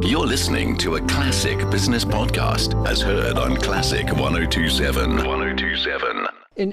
You're listening to a classic business podcast as heard on Classic 1027. 1027. In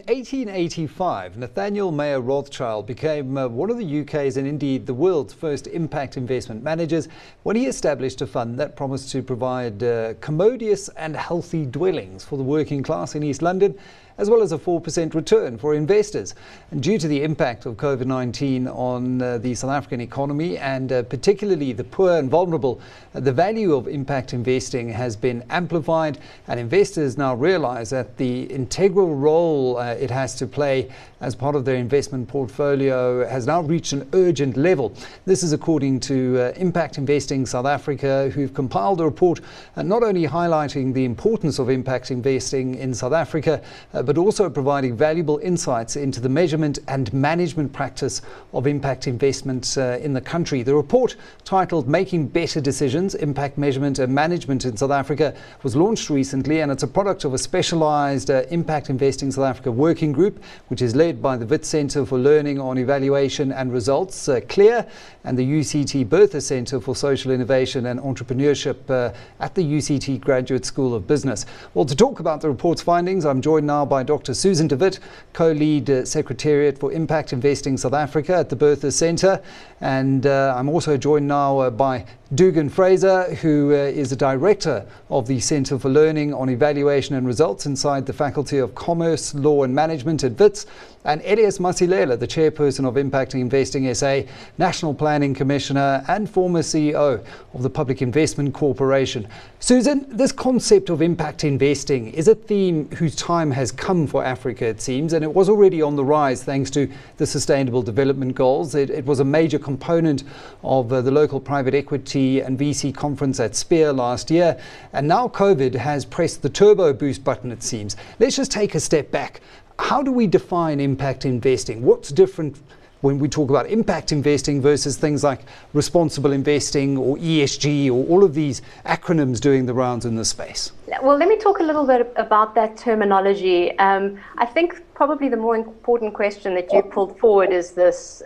1885, Nathaniel Mayer Rothschild became one of the UK's and indeed the world's first impact investment managers when he established a fund that promised to provide commodious and healthy dwellings for the working class in East London, as well as a 4% return for investors. And due to the impact of COVID-19 on the South African economy and particularly the poor and vulnerable, the value of impact investing has been amplified, and investors now realise that the integral role it has to play as part of their investment portfolio has now reached an urgent level. This is according to Impact Investing South Africa, who've compiled a report not only highlighting the importance of impact investing in South Africa, but also providing valuable insights into the measurement and management practice of impact investments in the country. The report, titled Making Better Decisions, Impact Measurement and Management in South Africa, was launched recently, and it's a product of a specialised Impact Investing South Africa working group, which is led by the Wits Centre for Learning on Evaluation and Results, CLEAR, and the UCT Bertha Centre for Social Innovation and Entrepreneurship at the UCT Graduate School of Business. Well, to talk about the report's findings, I'm joined now by Dr. Susan de Wit, co-lead Secretariat for Impact Investing South Africa at the Bertha Centre, and I'm also joined now by Dugan Fraser, who is the Director of the Centre for Learning on Evaluation and Results inside the Faculty of Commerce, Law and Management at Wits, and Elias Masilela, the Chairperson of Impact Investing SA, National Planning Commissioner and former CEO of the Public Investment Corporation. Susan, this concept of impact investing is a theme whose time has come for Africa, it seems, and it was already on the rise thanks to the Sustainable Development Goals. It was a major component of the local private equity and VC conference at Spear last year, and now COVID has pressed the turbo boost button, it seems. Let's just take a step back. How do we define impact investing? What's different when we talk about impact investing versus things like responsible investing or ESG or all of these acronyms doing the rounds in the space? Well, let me talk a little bit about that terminology. I think probably the more important question that you pulled forward is this,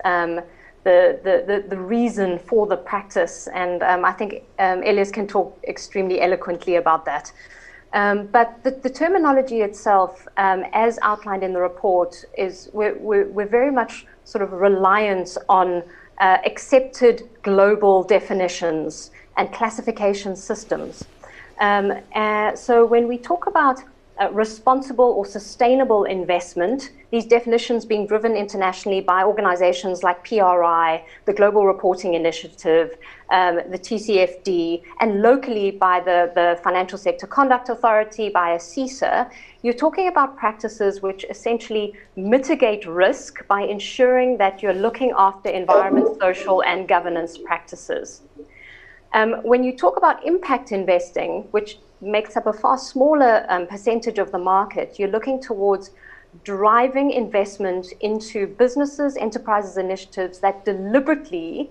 the reason for the practice, and I think Elias can talk extremely eloquently about that. But the terminology itself, as outlined in the report, is we're very much sort of reliant on accepted global definitions and classification systems. So when we talk about responsible or sustainable investment, these definitions being driven internationally by organizations like PRI, the Global Reporting Initiative, the TCFD, and locally by the Financial Sector Conduct Authority, by ASISA, you're talking about practices which essentially mitigate risk by ensuring that you're looking after environment, social, and governance practices. When you talk about impact investing, which makes up a far smaller percentage of the market, you're looking towards driving investment into businesses, enterprises, initiatives that deliberately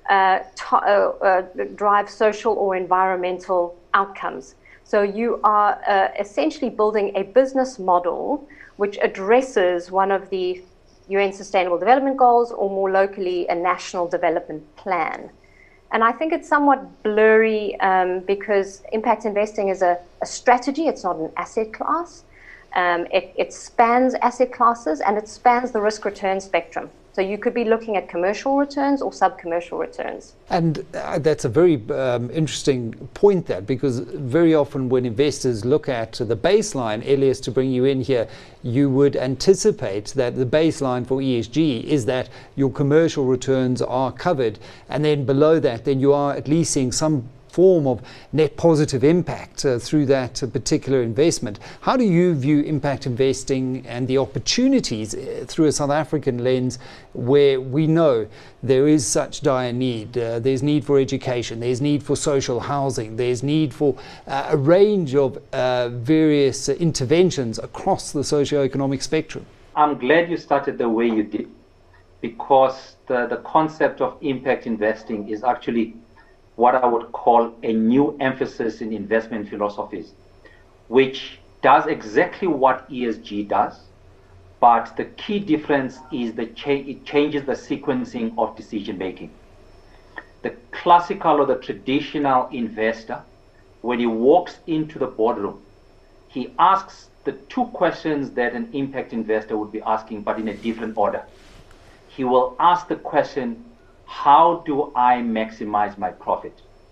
drive social or environmental outcomes. So you are essentially building a business model which addresses one of the UN Sustainable Development Goals, or more locally, a national development plan. And I think it's somewhat blurry because impact investing is a strategy. It's not an asset class. It spans asset classes and it spans the risk-return spectrum. So you could be looking at commercial returns or sub-commercial returns. And that's a very interesting point there, because very often when investors look at the baseline, Elias, to bring you in here, you would anticipate that the baseline for ESG is that your commercial returns are covered. And then below that, then you are at least seeing some form of net positive impact through that particular investment. How do you view impact investing and the opportunities through a South African lens, where we know there is such dire need? There's need for education, there's need for social housing, there's need for a range of various interventions across the socio-economic spectrum. I'm glad you started the way you did, because the concept of impact investing is actually what I would call a new emphasis in investment philosophies, which does exactly what ESG does, but the key difference is it changes the sequencing of decision making. the classical or the traditional investor, when he walks into the boardroom, he asks the two questions that an impact investor would be asking, but in a different order. He will ask the question, how do I maximize my profit?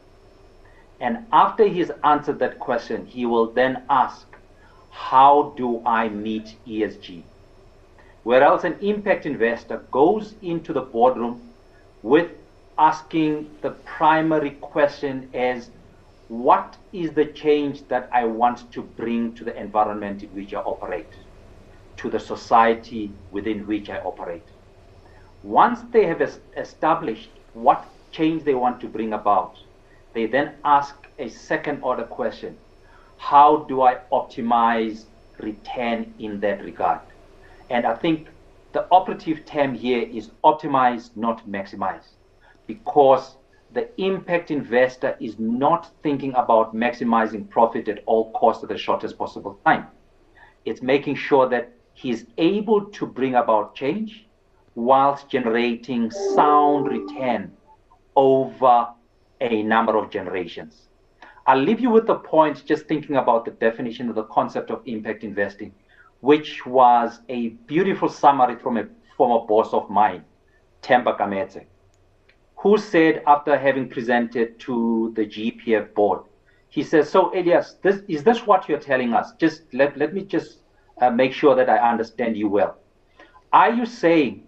And after he's answered that question, he will then ask, how do I meet ESG? Whereas an impact investor goes into the boardroom with asking the primary question as, what is the change that I want to bring to the environment in which I operate, to the society within which I operate? Once they have established what change they want to bring about, they then ask a second order question. How do I optimize return in that regard? And I think the operative term here is optimize, not maximize, because the impact investor is not thinking about maximizing profit at all costs at the shortest possible time. It's making sure that he's able to bring about change whilst generating sound return over a number of generations. I'll leave you with the point, just thinking about the definition of the concept of impact investing, which was a beautiful summary from a former boss of mine, Themba Kametse, who said after having presented to the GPF board, he says, so Elias, is this what you're telling us? Just let me just make sure that I understand you well. Are you saying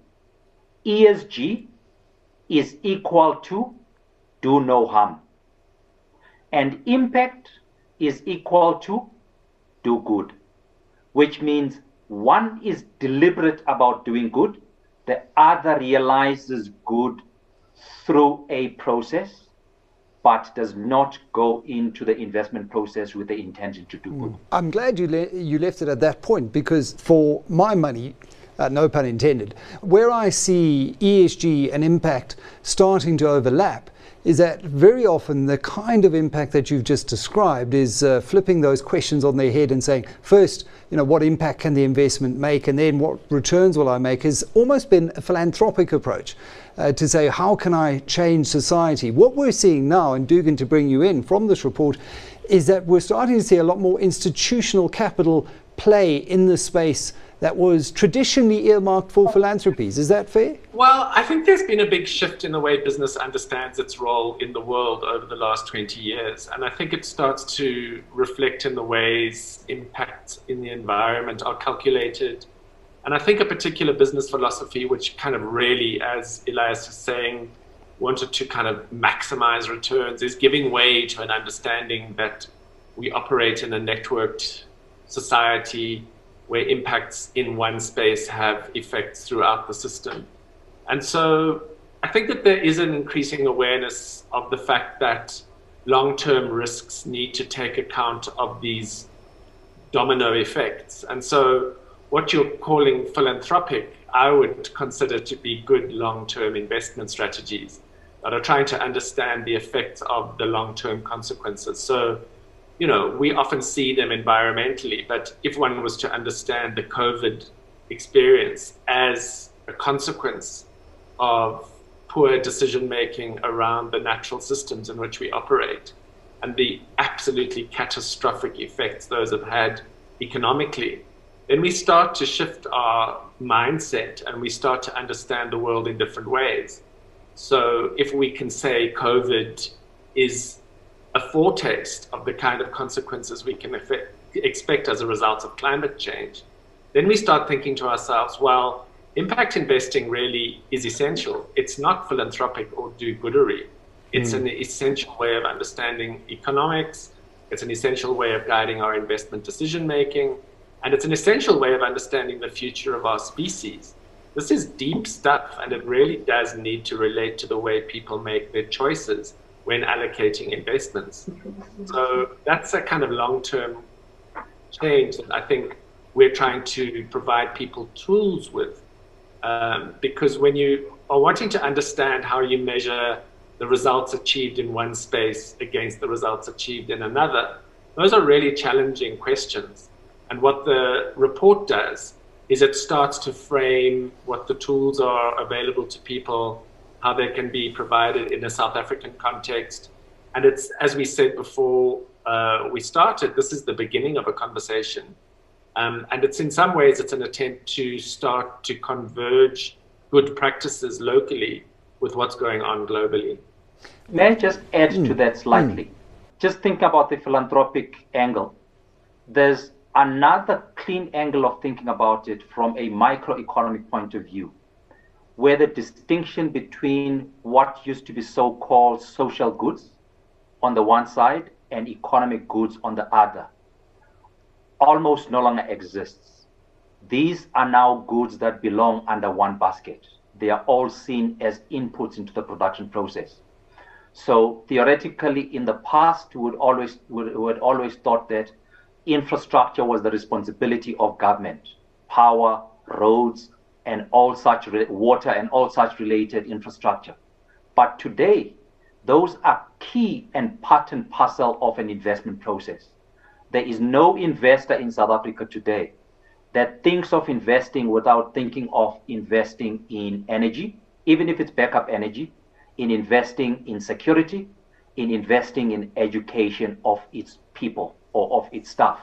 ESG is equal to do no harm, and impact is equal to do good, which means one is deliberate about doing good, the other realizes good through a process, but does not go into the investment process with the intention to do good. I'm glad you left it at that point, because for my money, no pun intended, where I see ESG and impact starting to overlap is that very often the kind of impact that you've just described is flipping those questions on their head and saying, first, what impact can the investment make, and then what returns will I make, has almost been a philanthropic approach to say, how can I change society? What we're seeing now, and Dugan, to bring you in from this report, is that we're starting to see a lot more institutional capital play in the space that was traditionally earmarked for philanthropies. Is that fair? Well, I think there's been a big shift in the way business understands its role in the world over the last 20 years. And I think it starts to reflect in the ways impacts in the environment are calculated. And I think a particular business philosophy, which kind of really, as Elias is saying, wanted to kind of maximize returns, is giving way to an understanding that we operate in a networked society where impacts in one space have effects throughout the system. And so I think that there is an increasing awareness of the fact that long-term risks need to take account of these domino effects. And so what you're calling philanthropic, I would consider to be good long-term investment strategies that are trying to understand the effects of the long-term consequences. So we often see them environmentally, but if one was to understand the COVID experience as a consequence of poor decision-making around the natural systems in which we operate and the absolutely catastrophic effects those have had economically, then we start to shift our mindset and we start to understand the world in different ways. So if we can say COVID is a foretaste of the kind of consequences we can expect as a result of climate change, then we start thinking to ourselves, well, impact investing really is essential. It's not philanthropic or do-goodery. It's an essential way of understanding economics. It's an essential way of guiding our investment decision-making. And it's an essential way of understanding the future of our species. This is deep stuff, and it really does need to relate to the way people make their choices when allocating investments. So that's a kind of long-term change that I think we're trying to provide people tools with. Because when you are wanting to understand how you measure the results achieved in one space against the results achieved in another, those are really challenging questions. And what the report does is it starts to frame what the tools are available to people how they can be provided in a South African context. And it's, as we said before we started, this is the beginning of a conversation. And it's in some ways, it's an attempt to start to converge good practices locally with what's going on globally. May I just add to that slightly? Just think about the philanthropic angle. There's another clean angle of thinking about it from a microeconomic point of view, where the distinction between what used to be so-called social goods on the one side and economic goods on the other almost no longer exists. These are now goods that belong under one basket. They are all seen as inputs into the production process. So theoretically, in the past, we would always thought that infrastructure was the responsibility of government, power, roads, and all such water and all such related infrastructure. But today, those are key and part and parcel of an investment process. There is no investor in South Africa today that thinks of investing without thinking of investing in energy, even if it's backup energy, in investing in security, in investing in education of its people or of its staff.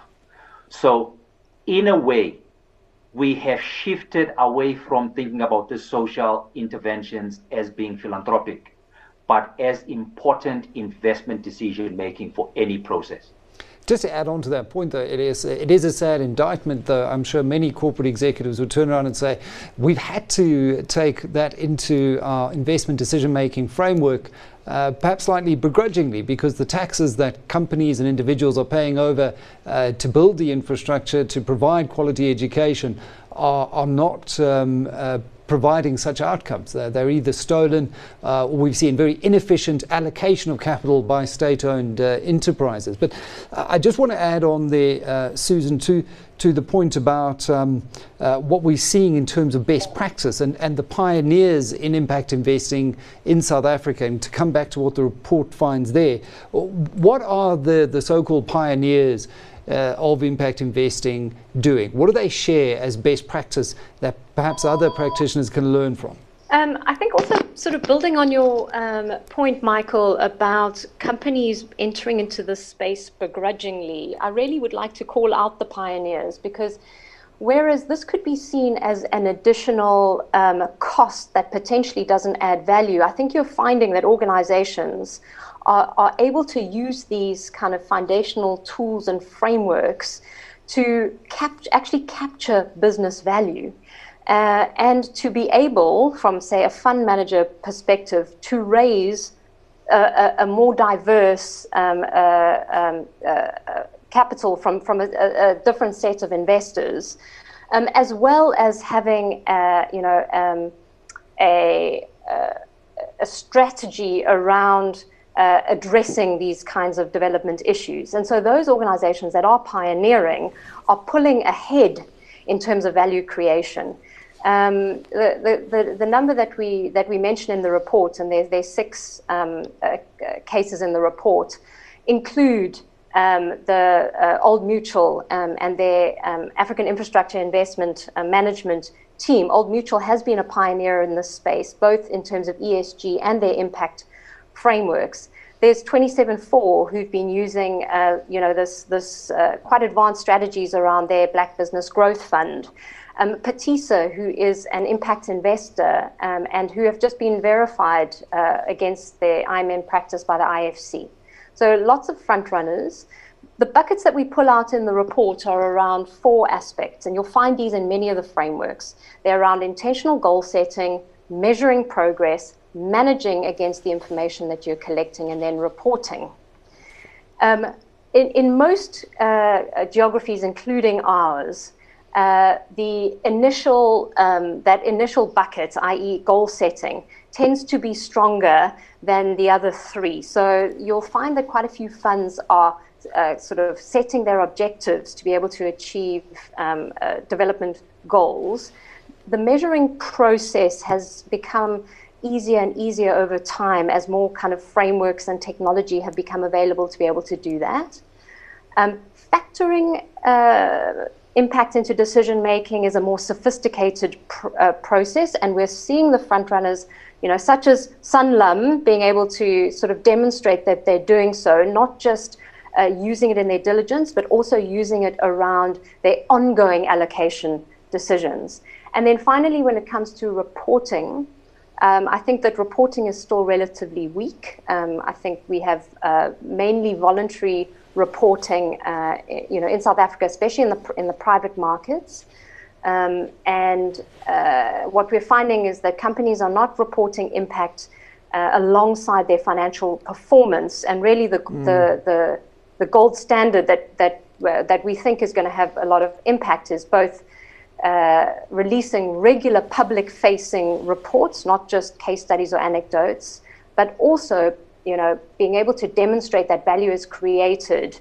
So in a way, we have shifted away from thinking about the social interventions as being philanthropic, but as important investment decision making for any process. Just to add on to that point, though, it is a sad indictment, though. I'm sure many corporate executives would turn around and say, we've had to take that into our investment decision-making framework, perhaps slightly begrudgingly, because the taxes that companies and individuals are paying over to build the infrastructure, to provide quality education, are not providing such outcomes. They're either stolen or we've seen very inefficient allocation of capital by state-owned enterprises. But I just want to add on there, Susan, to the point about what we're seeing in terms of best practice and the pioneers in impact investing in South Africa, and to come back to what the report finds there. What are the so-called pioneers of impact investing doing? What do they share as best practice that perhaps other practitioners can learn from? I think also sort of building on your point, Michael, about companies entering into this space begrudgingly, I really would like to call out the pioneers, because whereas this could be seen as an additional cost that potentially doesn't add value, I think you're finding that organizations are able to use these kind of foundational tools and frameworks to actually capture business value. And to be able, from, say, a fund manager perspective, to raise a more diverse capital from a different set of investors, as well as having, a strategy around addressing these kinds of development issues. And so those organizations that are pioneering are pulling ahead in terms of value creation. The number that we mention in the report, and there's 6 cases in the report, include the Old Mutual and their African Infrastructure Investment Management team. Old Mutual has been a pioneer in this space, both in terms of ESG and their impact frameworks. There's 27Four who've been using, this quite advanced strategies around their Black Business Growth Fund. Patisa, who is an impact investor and who have just been verified against their IMM practice by the IFC. So lots of front runners. The buckets that we pull out in the report are around 4 aspects, and you'll find these in many of the frameworks. They're around intentional goal setting, measuring progress, managing against the information that you're collecting, and then reporting. In most geographies, including ours, the initial that initial bucket, i.e. goal setting, tends to be stronger than the other 3. So you'll find that quite a few funds are sort of setting their objectives to be able to achieve development goals. The measuring process has become easier and easier over time as more kind of frameworks and technology have become available to be able to do that. Factoring impact into decision making is a more sophisticated process, and we're seeing the front runners such as Sanlam being able to sort of demonstrate that they're doing so, not just using it in their diligence, but also using it around their ongoing allocation decisions. And then finally, when it comes to reporting, I think that reporting is still relatively weak. I think we have mainly voluntary reporting, in South Africa, especially in the private markets. And what we're finding is that companies are not reporting impact alongside their financial performance. And really, the gold standard that we think is going to have a lot of impact is both releasing regular public-facing reports, not just case studies or anecdotes, but also, being able to demonstrate that value is created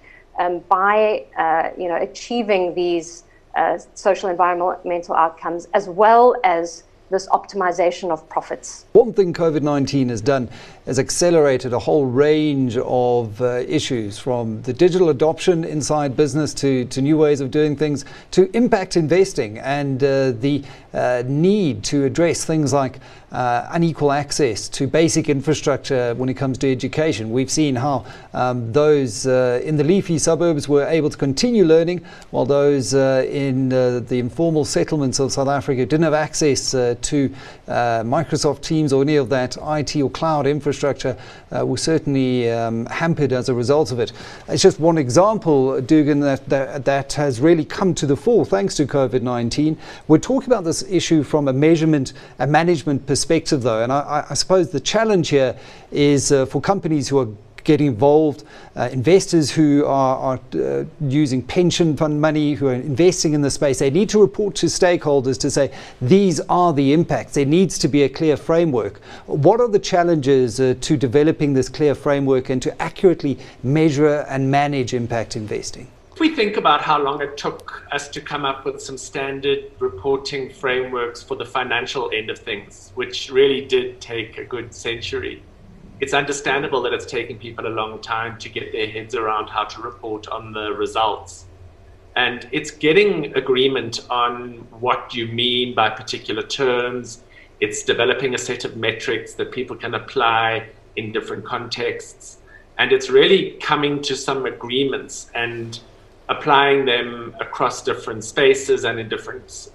by, achieving these social environmental outcomes, as well as this optimization of profits. One thing COVID-19 has done is accelerated a whole range of issues, from the digital adoption inside business to new ways of doing things, to impact investing and the need to address things like unequal access to basic infrastructure when it comes to education. We've seen how those in the leafy suburbs were able to continue learning, while those in the informal settlements of South Africa didn't have access to Microsoft Teams or any of that IT or cloud infrastructure, were certainly hampered as a result of it. It's just one example, Dugan, that has really come to the fore thanks to COVID-19. We're talking about this issue from a measurement and management perspective, though, and I suppose the challenge here is for companies who are getting involved, investors who are using pension fund money, who are investing in the space. They need to report to stakeholders to say, these are the impacts. There needs to be a clear framework. What are the challenges to developing this clear framework and to accurately measure and manage impact investing? If we think about how long it took us to come up with some standard reporting frameworks for the financial end of things, which really did take a good century, it's understandable that it's taken people a long time to get their heads around how to report on the results. And it's getting agreement on what you mean by particular terms. It's developing a set of metrics that people can apply in different contexts. And it's really coming to some agreements and applying them across different spaces and in different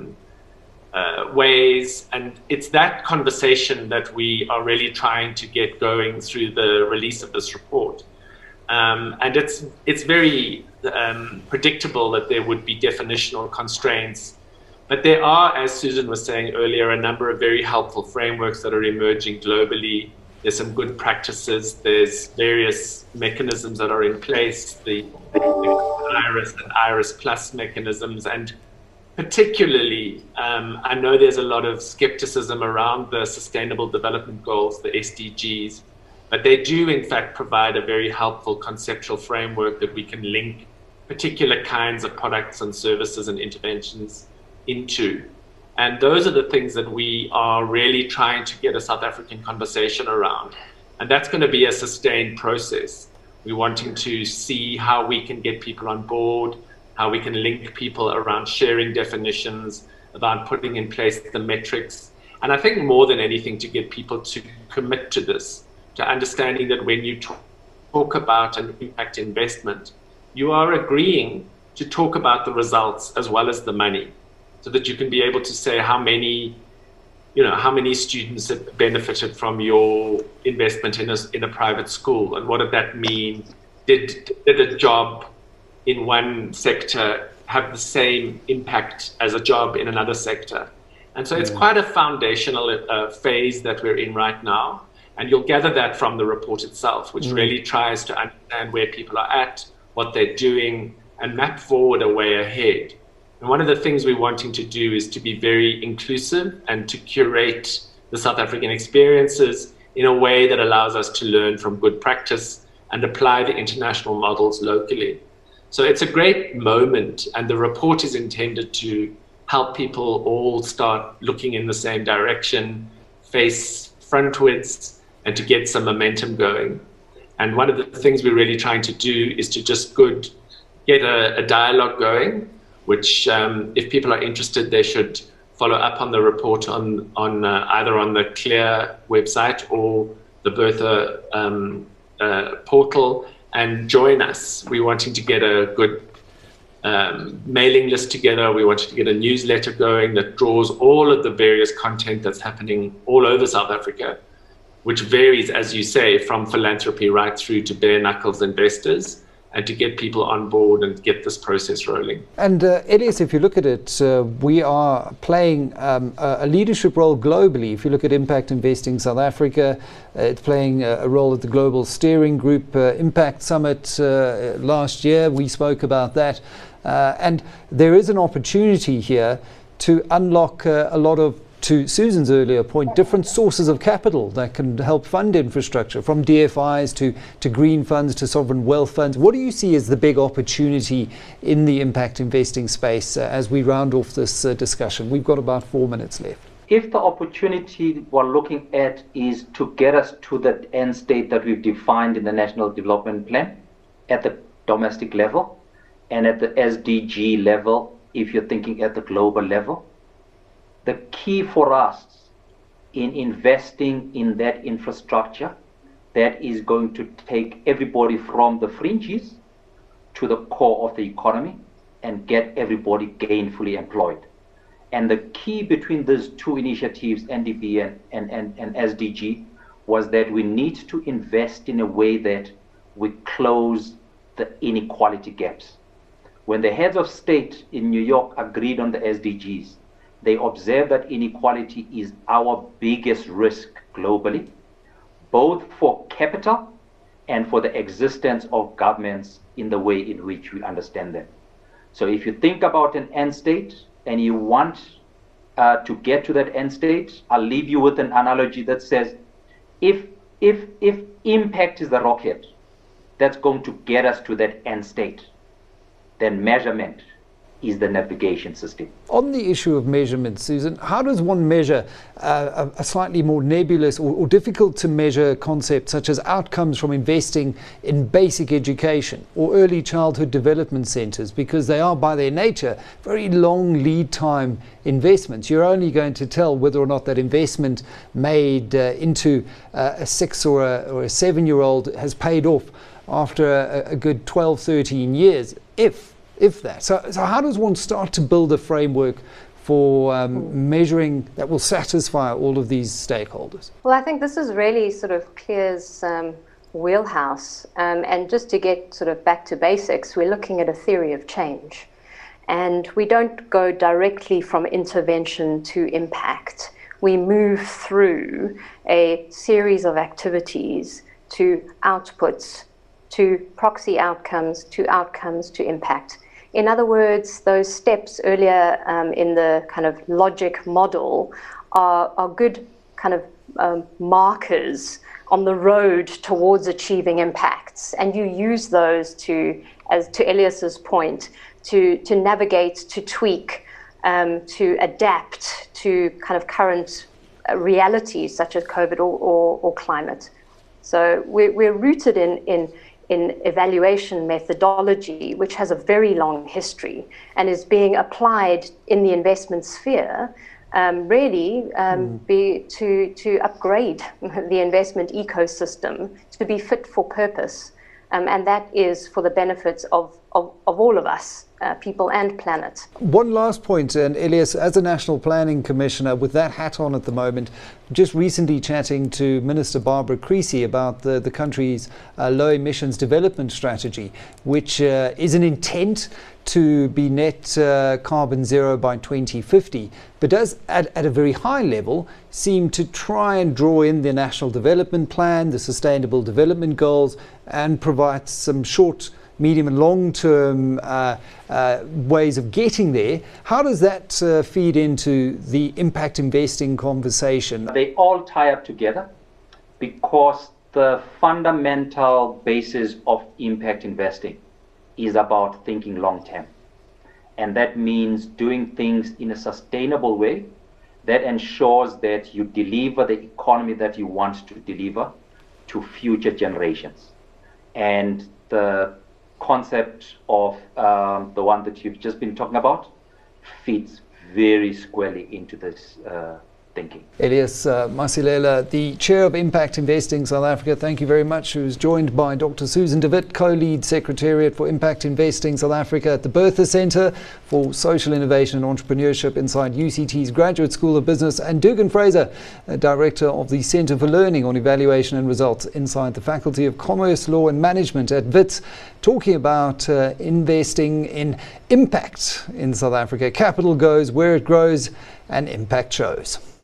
ways. And it's that conversation that we are really trying to get going through the release of this report. And it's very predictable that there would be definitional constraints. But there are, as Susan was saying earlier, a number of very helpful frameworks that are emerging globally. There's some good practices. There's various mechanisms that are in place, the IRIS and IRIS Plus mechanisms. And particularly, I know there's a lot of skepticism around the Sustainable Development Goals, the SDGs, but they do in fact provide a very helpful conceptual framework that we can link particular kinds of products and services and interventions into. And those are the things that we are really trying to get a South African conversation around. And that's going to be a sustained process. We're wanting to see how we can get people on board, how we can link people around sharing definitions, about putting in place the metrics. And I think more than anything, to get people to commit to this, to understanding that when you talk about an impact investment, you are agreeing to talk about the results as well as the money, so that you can be able to say how many students have benefited from your investment in a private school, and what did that mean? Did a job in one sector have the same impact as a job in another sector? And so it's quite a foundational phase that we're in right now. And you'll gather that from the report itself, which really tries to understand where people are at, what they're doing, and map forward a way ahead. And one of the things we're wanting to do is to be very inclusive and to curate the South African experiences in a way that allows us to learn from good practice and apply the international models locally. So it's a great moment, and the report is intended to help people all start looking in the same direction, face frontwards, and to get some momentum going. And one of the things we're really trying to do is to just get a dialogue going, which if people are interested, they should follow up on the report on either on the Clear website or the Bertha portal and join us. We're wanting to get a good mailing list together. We wanted to get a newsletter going that draws all of the various content that's happening all over South Africa, which varies, as you say, from philanthropy right through to bare knuckles investors, and to get people on board and get this process rolling. And Elias, if you look at it, we are playing a leadership role globally. If you look at Impact Investing South Africa, it's playing a role at the Global Steering Group Impact Summit last year. We spoke about that. And there is an opportunity here to unlock a lot of, to Susan's earlier point, different sources of capital that can help fund infrastructure, from DFIs to green funds to sovereign wealth funds. What do you see as the big opportunity in the impact investing space as we round off this discussion? We've got about 4 minutes left. If the opportunity we're looking at is to get us to the end state that we've defined in the National Development Plan at the domestic level and at the SDG level, if you're thinking at the global level, the key for us in investing in that infrastructure that is going to take everybody from the fringes to the core of the economy and get everybody gainfully employed. And the key between those two initiatives, NDP and SDG, was that we need to invest in a way that we close the inequality gaps. When the heads of state in New York agreed on the SDGs, they observed that inequality is our biggest risk globally, both for capital and for the existence of governments in the way in which we understand them. So if you think about an end state and you want to get to that end state, I'll leave you with an analogy that says, if impact is the rocket that's going to get us to that end state, then measurement is the navigation system. On the issue of measurement, Susan, how does one measure a slightly more nebulous or difficult to measure concept such as outcomes from investing in basic education or early childhood development centres, because they are by their nature very long lead time investments? You're only going to tell whether or not that investment made into a 6 or a 7-year-old has paid off after a good 12, 13 years, if that. So how does one start to build a framework for measuring that will satisfy all of these stakeholders? Well, I think this is really sort of Clear's wheelhouse. And just to get sort of back to basics, we're looking at a theory of change. And we don't go directly from intervention to impact. We move through a series of activities to outputs, to proxy outcomes, to impact. In other words, those steps earlier in the kind of logic model are good kind of markers on the road towards achieving impacts. And you use those to, as to Elias's point, to navigate, to tweak, to adapt to kind of current realities such as COVID or climate. So we're rooted in evaluation methodology, which has a very long history and is being applied in the investment sphere, to upgrade the investment ecosystem to be fit for purpose. And that is for the benefits of all of us, people and planet. One last point, and Elias, as a National Planning Commissioner with that hat on at the moment, just recently chatting to Minister Barbara Creecy about the country's low emissions development strategy, which is an intent to be net carbon zero by 2050, but does at a very high level seem to try and draw in the National Development Plan, the Sustainable Development Goals, and provide some short, medium and long-term ways of getting there. How does that feed into the impact investing conversation? They all tie up together because the fundamental basis of impact investing is about thinking long-term. And that means doing things in a sustainable way that ensures that you deliver the economy that you want to deliver to future generations. And the concept of the one that you've just been talking about fits very squarely into this thinking. Elias Masilela, the Chair of Impact Investing South Africa, thank you very much, who's joined by Dr. Susan de Wit, Co-Lead Secretariat for Impact Investing South Africa at the Bertha Centre for Social Innovation and Entrepreneurship inside UCT's Graduate School of Business, and Dugan Fraser, Director of the Centre for Learning on Evaluation and Results inside the Faculty of Commerce, Law and Management at WITS, talking about investing in impact in South Africa. Capital goes where it grows and impact shows.